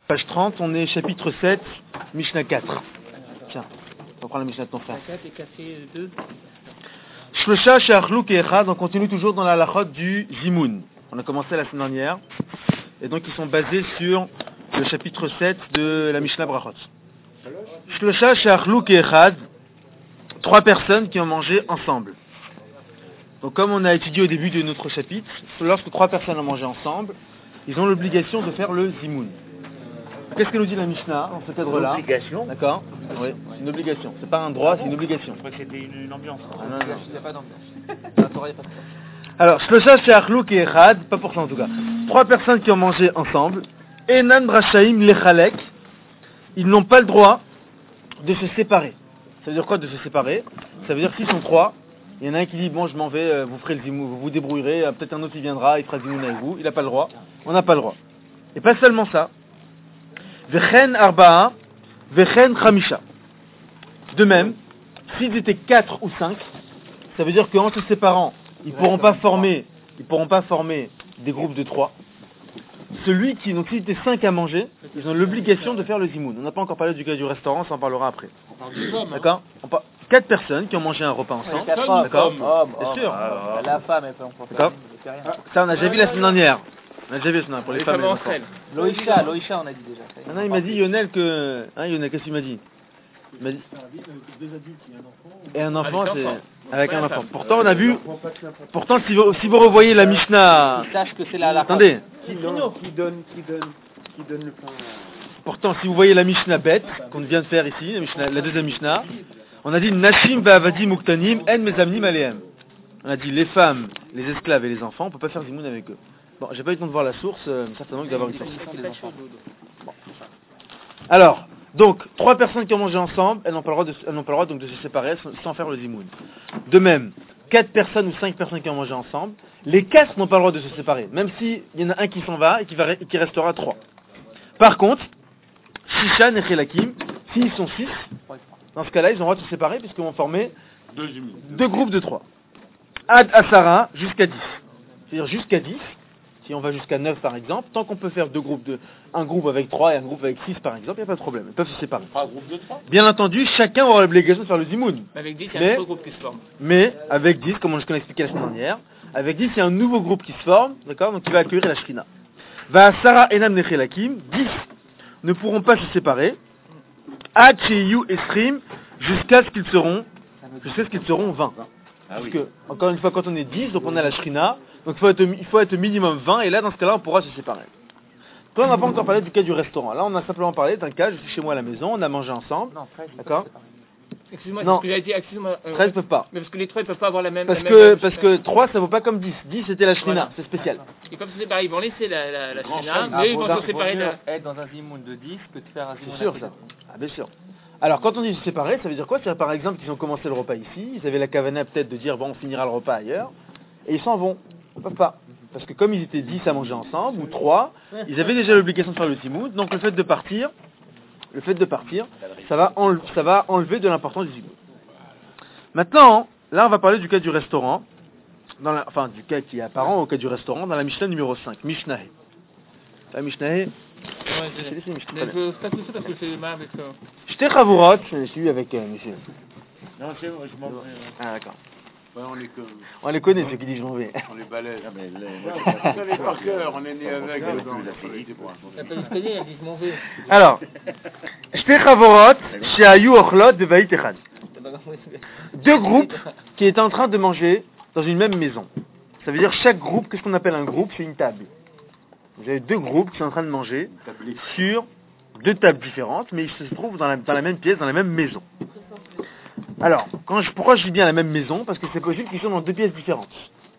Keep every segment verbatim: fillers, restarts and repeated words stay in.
Page trente, on est chapitre sept, Mishnah quatre. Tiens, on va prendre la Mishnah de ton frère. Shlosha she'achlou ke'echad, on continue toujours dans la halachot du Zimoun. On a commencé la semaine dernière. Et donc ils sont basés sur le chapitre sept de la Mishnah Brachot. Shlosha she'achlou ke'echad, trois personnes qui ont mangé ensemble. Donc comme on a étudié au début de notre chapitre, lorsque trois personnes ont mangé ensemble, ils ont l'obligation de faire le Zimoun. Qu'est-ce que nous dit la Mishnah dans ce cadre-là? Une obligation. D'accord. Oui, c'est une obligation. C'est pas un droit, c'est une obligation. Je crois que c'était une, une ambiance. Ah, non, non. Il n'y a pas d'ambiance. Alors, Shlosha she'achlou ke'echad, pas pour ça en tout cas. Trois personnes qui ont mangé ensemble. Enan brashaim lechalek. Ils n'ont pas le droit de se séparer. Ça veut dire quoi de se séparer? Ça veut dire qu'ils sont trois. Il y en a un qui dit bon je m'en vais, vous ferez le zimoun, vous vous débrouillerez. Peut-être un autre qui viendra, il fera le zimoun avec vous. Il n'a pas le droit. On n'a pas le droit. Et pas seulement ça. Vechen arba'a, vechen chamisha. De même, s'ils étaient quatre ou cinq, ça veut dire qu'en se séparant, ils ne pourront pas former, ils pourront pas former des groupes de trois. Celui qui, donc s'ils étaient cinq à manger, ils ont l'obligation de faire le zimoun. On n'a pas encore parlé du cas du restaurant, ça en parlera après. D'accord? On par... Quatre personnes qui ont mangé un repas ensemble. D'accord? Bien sûr. La femme, elle peut en faire. D'accord? Ça, on a déjà vu la semaine dernière. On a déjà vu la semaine dernière pour les, les femmes et les enfants. Loïcha, Loïcha, on a dit déjà. Maintenant, il m'a dit, Lionel, que... Hein, Lionel, qu'est-ce qu'il m'a dit? Il m'a dit... Deux adultes et un enfant. Et un enfant, c'est... Avec un enfant. Pourtant, on a vu... Pourtant, si vous, si vous revoyez la Mishnah... Sache que c'est la halakha. Attendez. Qui donne, qui donne, qui donne, qui donne le pain. Pourtant, si vous voyez la Mishnah bête, qu'on vient de faire ici, la, Mishnah, la deuxième Mishnah, on a dit Nashim ba'avadi muktanim en mezamnim alehem. On a dit les femmes, les esclaves et les enfants, on peut pas faire zimoun avec eux. Bon, j'ai pas eu le temps de voir la source, euh, certainement qu'il doit y avoir une source. Bon. Alors, donc, trois personnes qui ont mangé ensemble, elles n'ont pas le droit de, elles n'ont pas le droit donc de se séparer sans faire le zimoun. De même, quatre personnes ou cinq personnes qui ont mangé ensemble, les quatre n'ont pas le droit de se séparer, même s'il y en a un qui s'en va et qui, va, et qui restera trois. Par contre, Shishan et Chelakim, s'ils sont six, dans ce cas-là, ils ont le droit de se séparer puisqu'ils vont former deux, deux groupes de trois. Ad Asara jusqu'à dix. C'est-à-dire jusqu'à dix, si on va jusqu'à neuf par exemple, tant qu'on peut faire deux groupes de, un groupe avec trois et un groupe avec six par exemple, il n'y a pas de problème, ils peuvent se séparer. Pas un groupe de trois. Bien entendu, chacun aura l'obligation de faire le zimoun. Avec dix, il y a mais, un nouveau groupe qui se forme. Mais avec dix, comme on l'a expliqué la semaine dernière, avec dix, il y a un nouveau groupe qui se forme, d'accord, donc qui va accueillir la Shrina. Va Sarah Enam Nechelakim, dix ne pourront pas se séparer, Ad Sheyu Esrim, jusqu'à ce qu'ils seront, jusqu'à ce qu'ils seront vingt. Ah Parce oui. que, encore une fois, quand on est dix, donc on a la Shrina, donc il faut être, il faut être minimum vingt, et là, dans ce cas-là, on pourra se séparer. Là, on n'a pas encore parlé du cas du restaurant. Là, on a simplement parlé d'un cas, je suis chez moi à la maison, on a mangé ensemble. Non, treize. D'accord? Excuse-moi, Non. c'est ce que j'avais dit, excuse-moi. euh, treize ne peuvent pas. Mais parce que les trois, ils peuvent pas avoir la même. Parce la que, même, parce que trois, ça vaut pas comme dix. dix, c'était la Shrina, Voilà. c'est spécial. Et comme c'est pareil, ils vont laisser la, la, la Grand Shrina, chef. mais ils vont Ah, se séparer de la. être dans un zimoun de dix que de faire un zimoun C'est sûr, à ça. dix. Ah, bien sûr. Alors, quand on dit se séparer, ça veut dire quoi? C'est par exemple qu'ils ont commencé le repas ici, ils avaient la kavana peut-être de dire, bon, on finira le repas ailleurs, et ils s'en vont. Ils peuvent pas. Parce que comme ils étaient dix à manger ensemble, ou trois, ils avaient déjà l'obligation de faire le zimoun, donc le fait de partir, le fait de partir, ça va, enle- ça va enlever de l'importance du zimoun. Maintenant, là, on va parler du cas du restaurant, dans la, enfin, du cas qui est apparent au cas du restaurant, dans la Mishnah numéro cinq, Mishnahé. La Mishnahé, Ouais, j'ai laissé Mishnah. Mais je passe tout ça parce que c'est mal avec ça. J'étais Chavurot, je suis avec euh, monsieur. Non, c'est moi, je m'en vais. Ah, d'accord. Ouais, on est que. On les connaît, ceux qui disent je m'en vais. On les balaye. Ah, mais les. Vous savez par cœur, on est né avec. Elle peut l'escalier, elle dit je m'en vais. Alors, J'étais Chavurot, chez Ayu Ochlot de Vaït Echad. Deux groupes qui étaient en train de manger dans une même maison. Ça veut dire chaque groupe, qu'est-ce qu'on appelle un groupe? C'est une table. Vous avez deux groupes qui sont en train de manger sur deux tables différentes, mais ils se trouvent dans la, dans la même pièce, dans la même maison. Alors, quand je, pourquoi je dis bien la même maison? Parce que c'est possible qu'ils soient dans deux pièces différentes.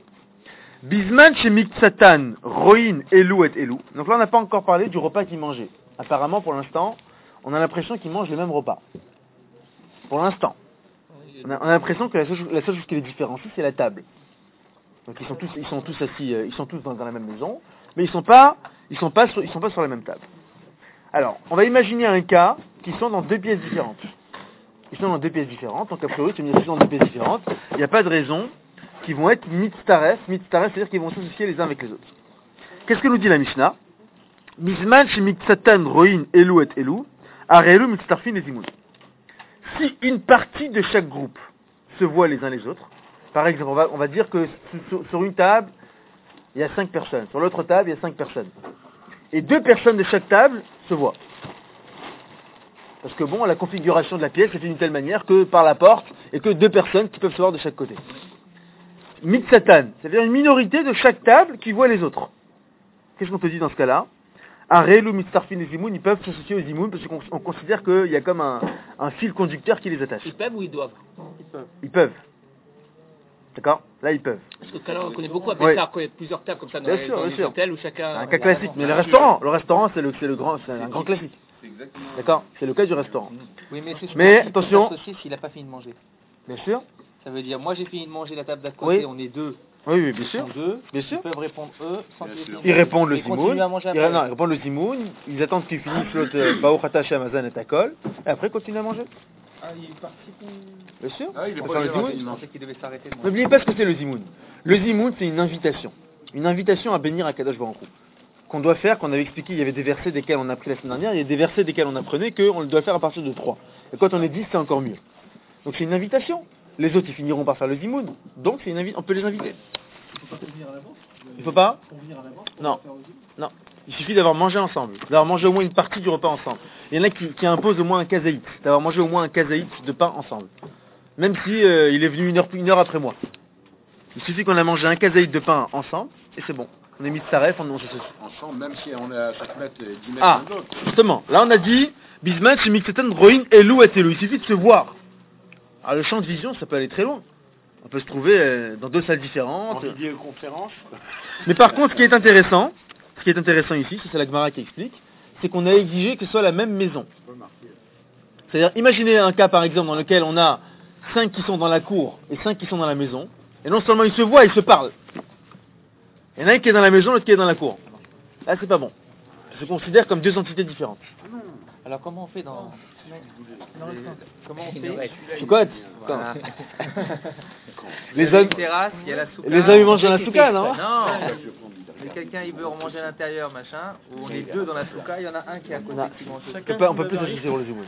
Bisman chez Miktsatan, Roïn, Elou et Elou. Donc là, on n'a pas encore parlé du repas qu'ils mangeaient. Apparemment, pour l'instant, on a l'impression qu'ils mangent le même repas. Pour l'instant. On a, on a l'impression que la seule, la seule chose qui les différencie, c'est la table. Donc ils sont tous, ils sont tous assis, euh, ils sont tous dans, dans la même maison, mais ils sont pas, ils sont pas, sur, ils sont pas sur la même table. Alors, on va imaginer un cas qui sont dans deux pièces différentes. Ils sont dans deux pièces différentes, donc a priori, tu me dis qu'ils sont dans deux pièces différentes. Il n'y a pas de raison qu'ils vont être mitztaref. Mitztaref, c'est-à-dire qu'ils vont s'associer les uns avec les autres. Qu'est-ce que nous dit la Mishnah? Mizman shemiksatan roin elu et elu, arelu mitztarfin et zimoun. Si une partie de chaque groupe se voit les uns les autres, par exemple, on va, on va dire que sur, sur une table, il y a cinq personnes. Sur l'autre table, il y a cinq personnes. Et deux personnes de chaque table se voient. Parce que bon, la configuration de la pièce est d'une telle manière que par la porte, et que deux personnes qui peuvent se voir de chaque côté. Mitzatan, c'est-à-dire une minorité de chaque table qui voit les autres. Qu'est-ce qu'on te dit dans ce cas-là? Arelu, Mitztarfin et Zimoun, ils peuvent s'associer aux Zimoun parce qu'on on considère qu'il y a comme un, un fil conducteur qui les attache. Ils peuvent ou ils doivent? Ils peuvent. Ils peuvent. D'accord? Là, ils peuvent. Parce que tout à l'heure, on connaît beaucoup avec Oui. ça, connaître plusieurs tables comme ça dans Bien les, sûr, dans bien les sûr. hôtels où chacun... C'est un cas classique. Mais le restaurant, le restaurant, c'est le, c'est le grand, c'est un grand classique. Exactement. D'accord? C'est le cas du restaurant. Oui, mais c'est Mais, il peut attention. s'associer s'il n'a pas fini de manger. Bien sûr. Ça veut dire, moi j'ai fini de manger la table d'à côté, Oui. on est deux. Oui, oui, bien Ils sûr. sont deux. Bien sûr. Ils peuvent répondre eux sans Bien qu'ils aient sûr. fini de Ils manger. répondent le Ils zimoun. continuent à manger Ils, après. non, ils répondent le zimoun. Ils attendent qu'ils finissent l'autre Baou Khatash Amazon et Takol. Et après, ils continuent à manger. Ah, il participe au... Bien sûr. Ah, il est On pas fait le bien zimoun. Je renseigné. pensais qu'ils devaient s'arrêter de manger. N'oubliez pas ce que c'est le zimoun. Le zimoun, c'est une invitation. Une invitation à bénir à Kadosh Baruch Hu. Qu'on doit faire, qu'on avait expliqué, il y avait des versets desquels on a pris la semaine dernière, il y a des versets desquels on apprenait qu'on le doit faire à partir de trois. Et quand on est dix, c'est encore mieux. Donc c'est une invitation. Les autres, ils finiront par faire le zimoun. Donc c'est une invi- on peut les inviter. Il faut pas convenir à l'avance. Il faut pas Convenir à l'avance. pour Non. faire aux autres. Non. Il suffit d'avoir mangé ensemble, d'avoir mangé au moins une partie du repas ensemble. Il y en a qui, qui imposent au moins un kazaït, d'avoir mangé au moins un kazaït de pain ensemble. Même si euh, il est venu une heure, une heure après moi. Il suffit qu'on a mangé un kazaït de pain ensemble, et c'est bon. On est mis de taref, on, on s'associe. Ensemble, même si on est à cinq mètres et dix mètres Ah, l'un de l'autre. justement, là on a dit, Bisman, Shemiksetan, Roin, Elou et Elou. Il suffit de se voir. Alors le champ de vision, ça peut aller très loin. On peut se trouver euh, dans deux salles En différentes. vidéoconférence. Mais par contre, ce qui est intéressant, ce qui est intéressant ici, c'est la Gemara qui explique, c'est qu'on a exigé que ce soit la même maison. C'est-à-dire, imaginez un cas par exemple dans lequel on a cinq qui sont dans la cour et cinq qui sont dans la maison, et non seulement ils se voient, ils se parlent. Il y en a un qui est dans la maison, l'autre qui est dans la cour. Là, c'est pas bon. Ça se considère comme deux entités différentes. Alors comment on fait dans... Comment on Il fait nous reste. Soukhot, Voilà. Les Il y a hommes, une terrasse, il y a la souka. les hommes ils mangent dans la souka, non Non, si quelqu'un il veut remanger à l'intérieur, machin, ou on est deux dans la souka, il y en a un qui est à côté Non. qui mange. On peut pas, on peut plus s'associer pour le zimoun.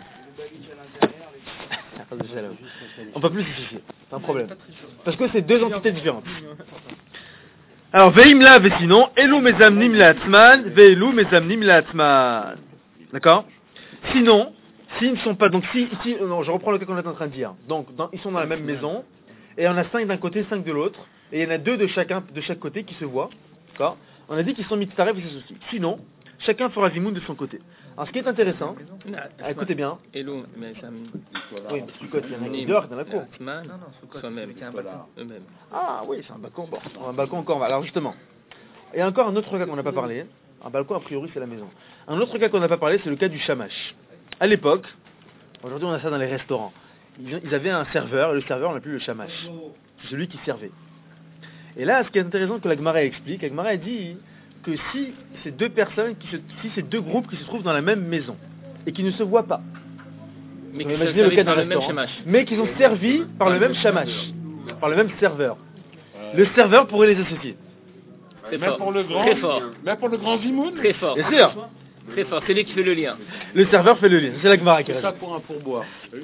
On peut plus s'associer, c'est un problème. Parce que c'est deux entités différentes. Alors, veimla ve sinon, elu mezamnim la'atzman, ve'elu mezamnim la'atzman. D'accord? Sinon, s'ils ne sont pas, donc si, si non, je reprends le cas qu'on est en train de dire. Donc, dans- ils sont dans la même maison, et on a cinq d'un côté, cinq de l'autre, et il y en a deux de chacun, de chaque côté qui se voient. D'accord? On a dit qu'ils sont mitzaref et s'associent. Sinon, chacun fera zimoun de son côté. Alors, ce qui est intéressant, ah, écoutez bien, Elou, mais ça me... oui, mais Sukkot, il y en a qui dehors, dans la cour. Non, non, Sukkot, soi-même, celui qui a un balcon. eux-mêmes. Ah oui, c'est un balcon. Bon, un balcon encore. Alors justement, et encore un autre cas qu'on n'a pas parlé. Un balcon, a priori, c'est la maison. Un autre cas qu'on n'a pas parlé, c'est le cas du shamash. À l'époque, aujourd'hui on a ça dans les restaurants. Ils, ils avaient un serveur, et le serveur on l'appelait le shamash. C'est celui qui servait. Et là, ce qui est intéressant que la Gemara explique, la Gemara dit que si ces deux personnes, qui se, si ces deux groupes qui se trouvent dans la même maison et qui ne se voient pas, Mais on qui va sont imaginer le cas servis d'un par le même restaurant, shamash. mais qui sont servis par le même shamash, par le même serveur. Le serveur pourrait les associer. Très Même fort. pour le grand, Très fort. même pour le grand Zimoun. Très fort. Bien sûr, Très fort. C'est lui qui fait le lien. le serveur fait le lien. C'est la Gemara qui C'est ça rajoute. pour un pourboire.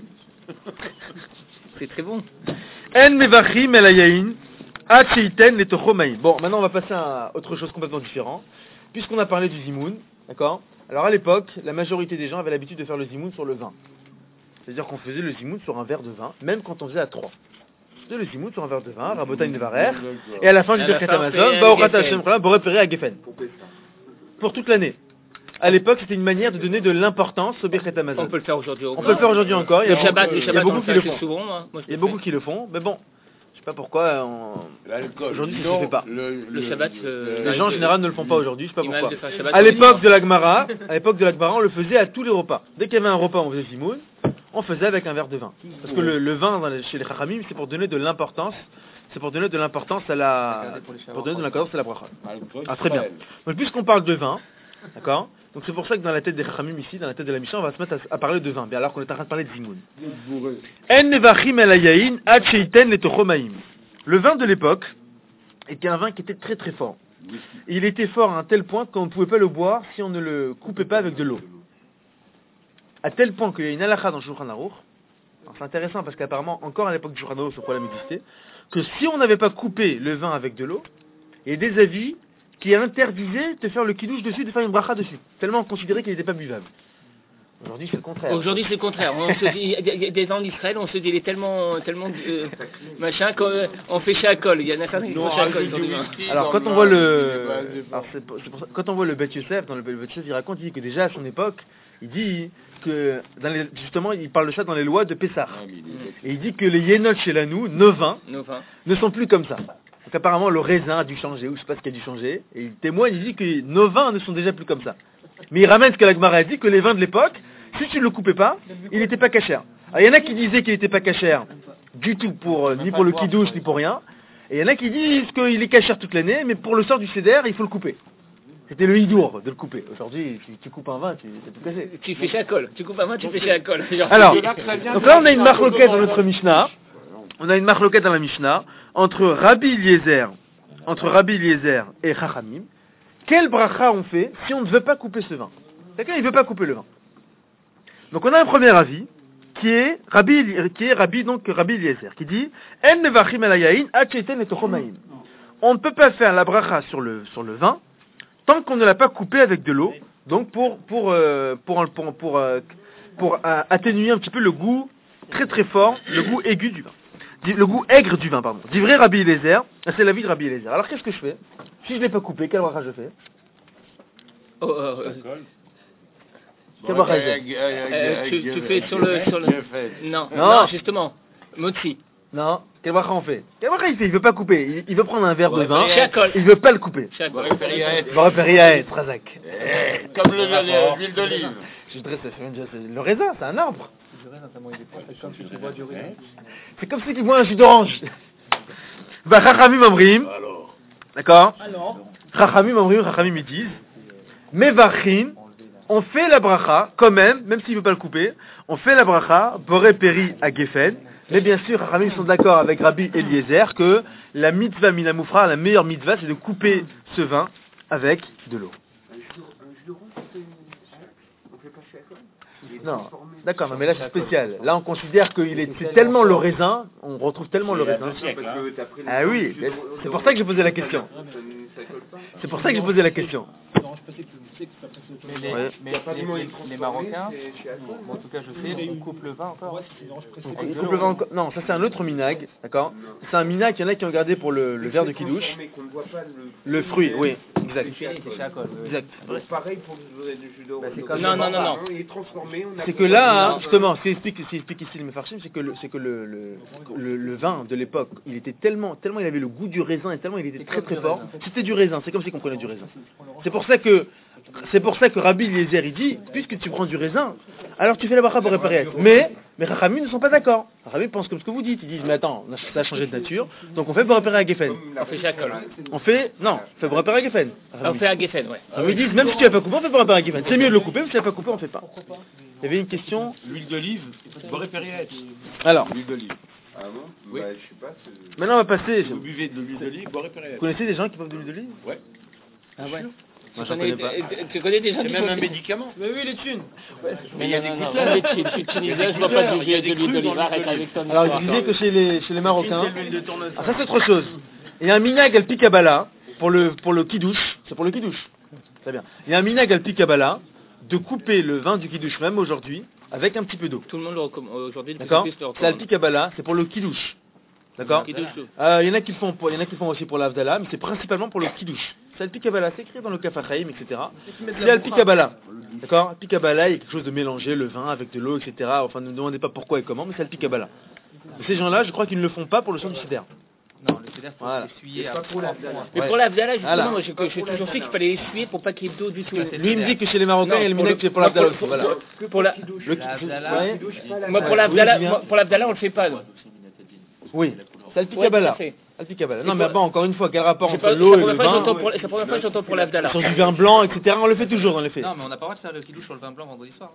C'est très bon. En mevachim el hayayin, ad sheiten letocho maim. Bon, maintenant on va passer à autre chose complètement différent. Puisqu'on a parlé du zimoun, d'accord? Alors à l'époque, la majorité des gens avaient l'habitude de faire le zimoun sur le vin. C'est-à-dire qu'on faisait le zimoun sur un verre de vin, même quand on faisait à trois. On faisait le zimoun sur un verre de vin, rabotaï nevarer, et à la fin du À la Birkat fin, on Amazon, fait Baruch un Ata Geffen. Hashem Cholam, Boré Peré à Geffen. Pour toute l'année. À l'époque, c'était une manière de donner de l'importance au Birkat Amazon. On peut le faire aujourd'hui. On peut le faire aujourd'hui encore. Il y Le a Shabbat, beaucoup- le il y a Shabbat, on beaucoup le qui fait le assez font. souvent. hein. Moi, je Il y a le beaucoup fais. qui le font, mais bon, je sais pas pourquoi. on- L'alcool. Aujourd'hui, ça se Sinon, fait pas. Le, Le Shabbat, euh, Les gens en général ne le font pas aujourd'hui, je sais pas Il m'arrive pourquoi. de faire Shabbat À aussi. l'époque de la Gemara, à l'époque de la Gemara, on le faisait à tous les repas. Dès qu'il y avait un repas, on faisait zimoun, on faisait avec un verre de vin. Parce que le, le vin dans les- chez les Chachamim, c'est pour donner de l'importance, c'est pour donner de l'importance à la, pour donner de l'importance à la bracha. Ah, très bien. Donc puisqu'on parle de vin, d'accord. Donc c'est pour ça que dans la tête des Chachamim ici, dans la tête de la Mishnah, on va se mettre à, à parler de vin, bien alors qu'on est en train de parler de zimoun. En nevachim el hayayin ad sheiten letocho maim. Le vin de l'époque était un vin qui était très très fort. Il était fort à un tel point qu'on ne pouvait pas le boire si on ne le coupait pas avec de l'eau. À tel point qu'il y a une halakha dans Shulchan Aruch. C'est intéressant parce qu'apparemment, encore à l'époque du Shulchan Aruch, ce problème existait, que si on n'avait pas coupé le vin avec de l'eau, il y a des avis qui interdisaient de faire le kidouche dessus, de faire une bracha dessus, tellement on considérait qu'il n'était pas buvable. Aujourd'hui, c'est le contraire. Aujourd'hui, c'est le contraire. On se dit, il y a des gens d'Israël, on se dit, il est tellement, tellement, euh, machin, qu'on fait chez Akol. Il y en a certains qui font chez Akol. Alors, quand on voit le, alors c'est pour, c'est pour ça, quand on voit le Bet Yosef, dans le Bet Yosef, il raconte, il dit que déjà à son époque, il dit que, dans les, justement, il parle de ça dans les lois de Pessah. Et il dit que les Yenot chez Lanou, nos vins, ne sont plus comme ça. Donc apparemment, le raisin a dû changer, ou je sais pas ce qui a dû changer. Et il témoigne, il dit que nos vins ne sont déjà plus comme ça. Mais il ramène ce que la Gemara a dit, que les vins de l'époque, si tu ne le coupais pas, il n'était pas cachère. Alors il y en a qui disaient qu'il n'était pas cachère du tout, pour, euh, ni pour le kidouche, ni pour rien. Et il y en a qui disent qu'il est cachère toute l'année, mais pour le sort du seder, il faut le couper. C'était le hidour de le couper. Aujourd'hui, si tu coupes un vin, tu es tout cassé. Tu fais chez Akol. Tu coupes un vin, tu fais chez Akol. Alors, donc là on a une marloquette dans notre Mishnah. On a une marloquette dans la Mishnah entre Rabbi Eliezer, entre Rabbi Eliezer et Chachamim. Quel bracha on fait si on ne veut pas couper ce vin? Quelqu'un il ne veut pas couper le vin. Donc on a un premier avis qui est Rabbi, qui est Rabbi donc Rabbi Eliezer qui dit En nevachim al yain ad sheiten etocho ma'im. On ne peut pas faire la bracha sur le sur le vin tant qu'on ne l'a pas coupé avec de l'eau. Donc pour pour euh, pour pour pour, pour, euh, pour euh, atténuer un petit peu le goût très très fort, le goût aigu du vin. Le goût aigre du vin, pardon. Dit vrai Rabbi Eliezer, c'est l'avis de Rabbi Eliezer. Alors qu'est-ce que je fais? Si je ne l'ai pas coupé, quelle bracha je fais? Oh, oh, oh. Quelle bracha je fais? Euh, tu, tu fais sur le... Sur le... Non, non, non, justement. Motzi. Non, quelle bracha on fait? Quelle bracha il fait? Il veut pas couper. Il, il veut prendre un verre de vin. Chacol. Il veut pas le couper. Chacol. Boreperiaet, Razak. Comme le- le- l'huile d'olive. Je dirais, ça fait déjà- c'est le raisin, c'est un arbre. C'est comme ceux qui boivent un jus d'orange. Bah, Chachamim Amrim. D'accord? Alors, Chachamim Amrim, Chachamim ils disent Mevachin, on fait la bracha, quand même, même s'il ne veut pas le couper, on fait la bracha, Boré Peri à Geffen. Mais bien sûr, Chachamim sont d'accord avec Rabbi Eliezer que la mitzvah minamoufra, la meilleure mitzvah, c'est de couper ce vin avec de l'eau. Non, d'accord, mais là c'est spécial. Là on considère qu'il est c'est tellement le raisin, on retrouve tellement le raisin. Ah oui, c'est pour ça que j'ai posé la question. C'est pour ça que j'ai posé la question. Mais les, Ouais. mais les, les, les Marocains, bon, en tout cas je sais, on coupe le vin encore. Donc, on coupe le vin encore- Non, ça c'est un autre minag, d'accord? C'est un minag, il y en a qui ont gardé pour le, le verre de kidouche. Le fruit, oui, exact. C'est chez Akol. oui. Exact. Pareil pour le jus d'orange. c'est comme- Non, non, non, non. Il est transformé. on a- C'est que là, hein, justement, ce qui explique, ce qui explique ici le Mefarshim, c'est que, le, c'est que le, le, le, le vin de l'époque, il était tellement, tellement il avait le goût du raisin et tellement il était très très fort. C'était du raisin, c'est comme si on prenait du raisin. C'est pour ça que, c'est pour ça que Rabbi Eliezer il dit, puisque tu prends du raisin, alors tu fais la bracha pour réparer. Mais, mais Chachamim ne sont pas d'accord. Chachamim pensent comme ce que vous dites. Ils disent, mais attends, ça a changé de nature, donc on fait pour réparer à Geffen. On fait chez Akol. On fait, non, on fait pour réparer à Geffen. On fait à Geffen, ouais. Ils disent, même si tu n'as pas coupé, on fait pour réparer à Geffen. C'est mieux de le couper, mais si tu n'as pas coupé, on ne fait pas. Il y avait une question. L'huile d'olive, Boré Périette. Alors, L'huile d'olive. Ah bon? Oui. Bah, je sais pas. c'est- maintenant on va passer. Vous Vous buvez de l'huile d'olive, Boré Périette. connaissez des gens qui boivent de l'huile d'olive? Ouais. Ah ouais. Moi, Tu j'en connais, connais pas. euh, tu connais des gens C'est qui même font- un médicament. mais oui, les thunes. Mais il y a des goûteurs. Les Tunisien, Tunisien, je vois pas du Il y a de des l'huile crus d'olive. dans Arrête l'huile avec ton Alors, histoire. je disais que chez les, chez les Marocains, C'est l'huile de tournesol. ah, ça c'est autre chose. Il y a un minag al pikabala pour le, pour le kidouche. C'est pour le kidouche. Très bien. Il y a un minag al pikabala de couper le vin du kidouche, même aujourd'hui, avec un petit peu d'eau. Tout le monde le recommande. Aujourd'hui, de plus en D'accord? plus le C'est al recommande. pikabala, c'est pour le kidouche. D'accord? Kidouche. Euh, Il y en a qui le font pour, il y en a qui le font aussi pour l'Avdallah, mais c'est principalement pour le kidouche. C'est al pikabala, c'est écrit dans le Kafachaim, et cetera. C'est al pikabala. D'accord? Al pikabala, il y a quelque chose de mélanger le vin avec de l'eau, et cetera. Enfin, ne me demandez pas pourquoi et comment, mais c'est al pikabala. Ces gens-là, je crois qu'ils ne le font pas pour le son du sidère. Non, le cédère, faut Voilà. l'essuyer à pour la Mais Ouais. pour l'Avdallah, justement, Voilà. moi, je, je suis toujours fait qu'il fallait essuyer pour pas qu'il y ait d'eau du tout. Lui, il me dit que chez les Marocains, il y a le pour minag, c'est pour l'Avdallah aussi. pour- Voilà. Pour la, Le L'Avdallah, ouais. moi, pour Ouais, l'Avdallah, oui, bien. moi, pour l'Avdallah, on le fait pas. nous. Oui, c'est al Ouais, tout pikabala. à fait. Al pikabala. Non, Et mais pour- bon, encore une fois, quel rapport C'est entre pas- l'eau c'est et la le première fois que vin? j'entends pour- c'est la première fois que j'entends pour l'Avdallah. Sur du vin blanc, et cetera. On le fait toujours dans les faits. Non, mais on n'a pas le droit de faire le kidouche sur le vin blanc vendredi soir. hein.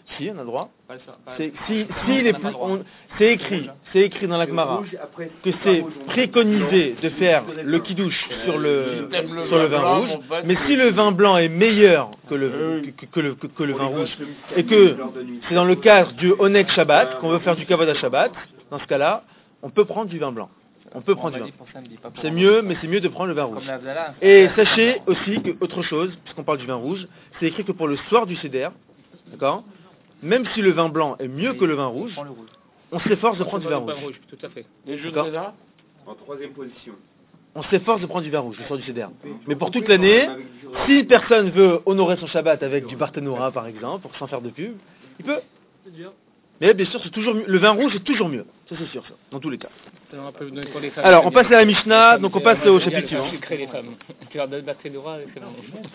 Si, on a le droit. Pas le soir, pas- C'est, pas- si, pas- si on les n'a pas plus, le droit. on- c'est écrit, c'est écrit dans la Gemara que c'est préconisé de faire le kidouche sur le, sur le vin rouge, mais si le vin blanc est meilleur que le, que, que le, que, que le vin rouge, et que c'est dans le cadre du Oneg Shabbat, qu'on veut faire du Kavod à Shabbat, dans ce cas-là, on peut prendre du vin blanc. On peut On prendre m'a du dit vin. pour samedi, pas pour C'est vendredi. mieux, mais c'est mieux de prendre le vin rouge. Comme l'Abdallah. Et sachez aussi que autre chose, puisqu'on parle du vin rouge, c'est écrit que pour le soir du Seder, d'accord, même si le vin blanc est mieux que le vin rouge, Prends le rouge. on s'efforce de prendre du vin rouge. Tout à fait. Les jeux de D'accord. Reda En troisième position. On s'efforce de prendre du vin rouge le soir du Seder. Mais pour toute l'année, si personne veut honorer son Shabbat avec du Barthénora par exemple, pour sans faire de pub, il peut. Mais bien sûr, c'est toujours mieux. Le vin rouge est toujours mieux. Ça c'est sûr, ça, dans tous les cas. Alors, on peut donner pour les femmes. Alors, on passe à la Mishnah, donc on passe au chapitre suivant. suivant. Sucré les femmes. Tu leur donnes batterie de roi, c'est bon.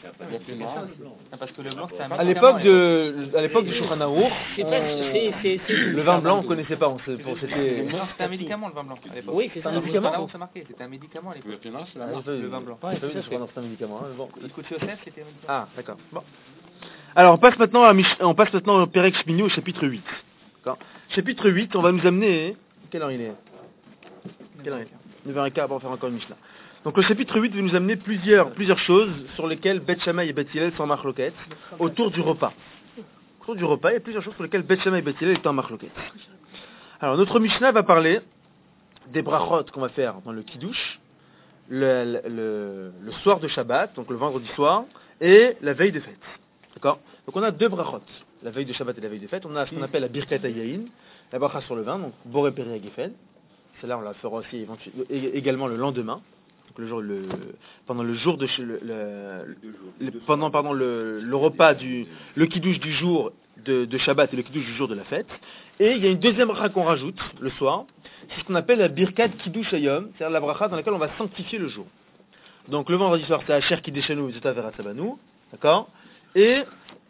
Ah, parce que le blanc, c'est un À médicament, l'époque les- de, à l'époque du Shulchan Aruch, C'est pas, on- c'est, c'est, c'est. le vin blanc on connaissait pas, on sait- pour- c'était. Non, c'était un médicament, le vin blanc. à l'époque. Oui, c'est ça. un médicament. Là où c'est marqué, c'était un médicament à l'époque. Le finance, là. Ah, j'ai pas vu. Le vin blanc. Ouais, j'ai pas vu de Shulchan Aruch, c'est un médicament. hein, bon. Le coup de Yosef, c'était un médicament. Ah, d'accord. Bon. Alors, on passe maintenant à Mish- on passe maintenant au Perek Shmini au chapitre huit. D'accord. Chapitre huit, on va nous amener. Quelle heure il est Quelle heure il est neuf heures quinze, on va faire encore une Mishnah. Donc le chapitre huit va nous amener plusieurs, plusieurs choses sur lesquelles Beth Shammai et Beth Hillel sont en marloquette autour du repas. Autour du repas, il y a plusieurs choses sur lesquelles Beth Shammai et Beth Hillel sont en marloquette. Alors notre Mishnah va parler des brachot qu'on va faire dans le Kiddush, le, le, le, le soir de Shabbat, donc le vendredi soir, et la veille des fêtes. D'accord. Donc on a deux brachot, la veille de Shabbat et la veille des fêtes. On a ce qu'on appelle la Birkat Hayayin, la bracha sur le vin, donc Boré Peri Hagefen. Celle-là, on la fera aussi éventu- é- également le lendemain, donc le jour, le, pendant le jour de ch- le, le- le- pendant pardon le, le repas du le kiddush du jour de, de Shabbat et le kiddush du jour de la fête. Et il y a une deuxième bracha qu'on rajoute le soir, c'est ce qu'on appelle la Birkat Kiddush Hayom, c'est-à-dire la bracha dans laquelle on va sanctifier le jour. Donc le vendredi soir, c'est Asher Kideshanu Zeta Veratzabanu, d'accord. Et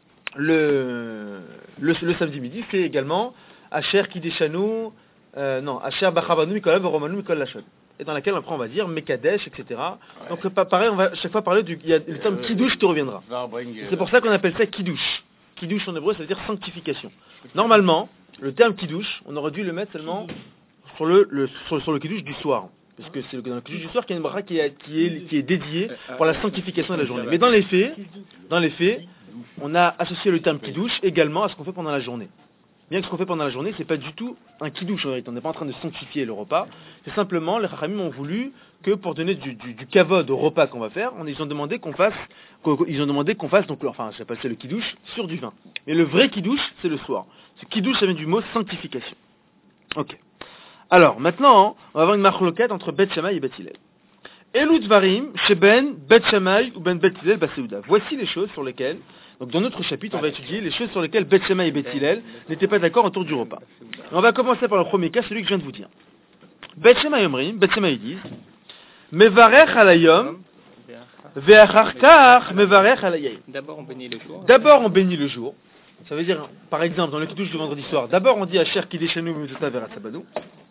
le, le le samedi midi, c'est également Asher Kideshanu Euh, non, Asher Bachavanu Mikol Romanu Mikol Lachon. Et dans laquelle après on va dire Mekadesh, et cetera. Ouais. Donc pa- pareil, on va chaque fois parler du. Il y a le terme Euh, Kiddush qui reviendra. C'est pour ça qu'on appelle ça Kiddush. Kiddush en hébreu, ça veut dire sanctification. Normalement, le terme Kiddush, on aurait dû le mettre seulement sur le, le sur, sur le Kiddush du soir. Parce que c'est le- dans le Kiddush du soir qu'il y a une bracha qui est, qui est, qui est dédiée pour la sanctification de la journée. Mais dans les faits, dans les faits, on a associé le terme Kiddush également à ce qu'on fait pendant la journée. Bien que ce qu'on fait pendant la journée, c'est pas du tout un kidouche en réalité. On n'est pas en train de sanctifier le repas. C'est simplement, les Chachamim ont voulu que pour donner du, du, du kavod au repas qu'on va faire, on, ils ont demandé qu'on fasse, qu'on, ils ont demandé qu'on fasse, donc, enfin, ça s'appelle le kidouche sur du vin. Mais le vrai kidouche, c'est le soir. Ce kidouche, ça vient du mot sanctification. Ok. Alors, maintenant, on va avoir une marloquette entre Beth Shammai et Beth Hillel. Elud Varim, Sheben, Beth Shammai ou Ben Beth Hillel, Baseuda. Voici les choses sur lesquelles, donc dans notre chapitre, on va étudier les choses sur lesquelles Beth Shammai et Beth Hillel n'étaient pas d'accord autour du repas. Et on va commencer par le premier cas, celui que je viens de vous dire. Beth Shammai Omrim, Beth Shammai disent, Mevarech alayom, ve'achar kach mevarech alayayim. D'abord, on bénit le jour. D'abord, on bénit le jour. Ça veut dire, par exemple, dans le kiddush du vendredi soir, d'abord on dit Asher Kideshanu Mitzvah Veratzabanu.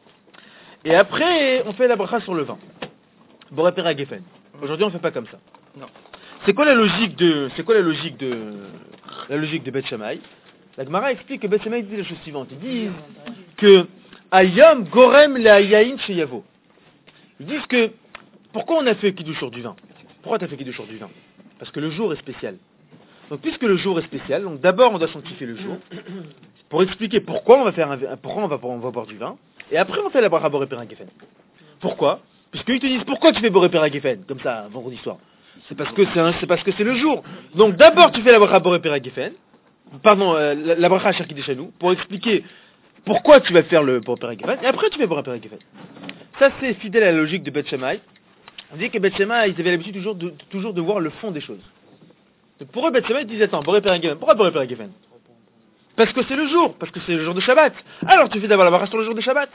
Et après, on fait la bracha sur le vin. Boré Peri Hagefen. Aujourd'hui, on fait pas comme ça. Non. C'est quoi la logique de, c'est quoi la logique de, la logique de Beth Shammai? La Gemara explique que Beth Shammai dit la chose suivante. Ils disent que Ayam Gorem le Hayayin Sheyavo. Ils disent que, pourquoi on a fait kiddush sur du vin? Pourquoi tu as fait kiddush sur du vin? Parce que le jour est spécial. Donc, puisque le jour est spécial, donc d'abord on doit sanctifier le jour, pour expliquer pourquoi on va faire un, pourquoi on va, on va boire du vin, et après on fait la bracha Boré Peri Hagefen. Pourquoi? Puisqu'ils te disent pourquoi tu fais Boré Peri Hagefen, comme ça, vendredi soir. C'est parce que c'est, un, c'est parce que c'est le jour. Donc d'abord tu fais la bracha Boré Peri Hagefen, pardon, euh, la, la bracha Asher Kideshanu, pour expliquer pourquoi tu vas faire le Boré Peri Hagefen, et après tu fais Boré Peri Hagefen. Ça c'est fidèle à la logique de Beth Shammai. On dit que Beth Shammai, ils avaient l'habitude toujours de, toujours de voir le fond des choses. Donc pour eux, Beth Shammai, ils disaient, attends, Boré Peri Hagefen, pourquoi Boré Peri Hagefen? Parce que c'est le jour, parce que c'est le jour de Shabbat. Alors tu fais d'abord la bracha sur le jour de Shabbat.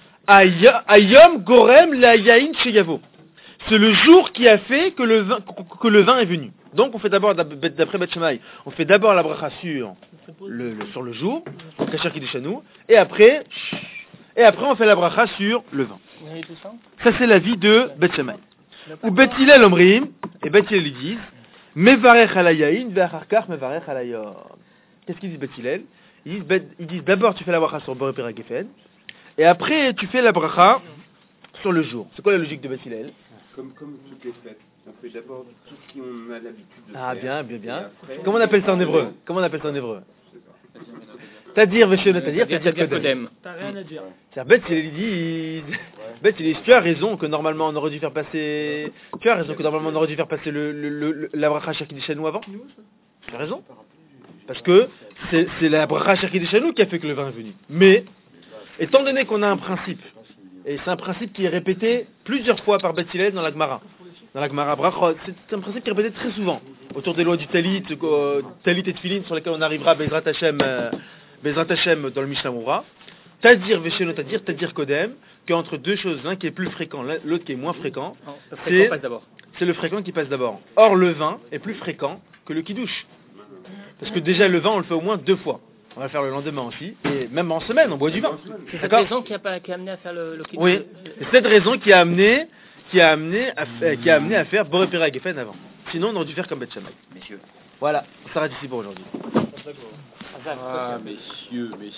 Ayom Gorem la Yain Sheyavo. C'est le jour qui a fait que le vin, que le vin est venu. Donc on fait d'abord, d'après Beth Shammai, on fait d'abord la bracha sur le, le, sur le jour, donc Asher Kideshanu, et après, et après on fait la bracha sur le vin. Ça c'est l'avis de Beth Shammai. Ou Beth Hillel Omrim, et Beth Hillel disent, Mevarech alayayim ve'achar kach mevarech alayom. qu'est-ce qu'ils disent Bet Hillel? Ils disent, Bet- ils disent d'abord tu fais la bracha sur Boré Pera Geffen, et après tu fais la bracha sur le jour. C'est quoi la logique de Bet Hillel? Comme, comme toutes les fêtes. On fait d'abord tout ce qu'on a l'habitude de Ah faire. bien, bien, bien. Et après- Comment on appelle ça en hébreu? Comment on appelle ça en hébreu? Tadir Veshéno Tadir, Tadir Kodem. Kodem. T'as rien à dire. C'est bête, il dit, bête, il dit, tu as raison que normalement on aurait dû faire passer, tu as raison que normalement on aurait dû faire passer le, le, le, le- la bracha Shir Kiddushenu avant. Tu as raison. Parce que c'est, c'est la bracha Shir Kiddushenu qui a fait que le vin est venu. Mais, étant donné qu'on a un principe, et c'est un principe qui est répété plusieurs fois par Beth Hillel dans la Gemara, dans la Gemara Brachot, c'est un principe qui est répété très souvent, autour des lois du Talit, euh, Talit et Tfilin, sur lesquels on arrivera, Bezrat Hashem, euh, Bezrat Hashem dans le Mishnah Moura. Tadir Vesheno Tadir, Tadir Kodem, qu'entre deux choses, l'un qui est plus fréquent, l'autre qui est moins fréquent, Non, le C'est- fréquent passe d'abord. c'est le fréquent qui passe d'abord. Or, le vin est plus fréquent que le kiddush. Parce que déjà, le vin, on le fait au moins deux fois. On va le faire le lendemain aussi, et même en semaine, on boit du vin. C'est cette D'accord? raison qui a, pas- qui a amené à faire le, le kiddush. Oui, c'est cette raison qui a amené, qui a amené à, fa- qui a amené à faire Boré Pera Geffen avant. Sinon, on aurait dû faire comme Beth Shammai. Messieurs. Voilà, on s'arrête ici pour aujourd'hui. Ah, messieurs, messieurs.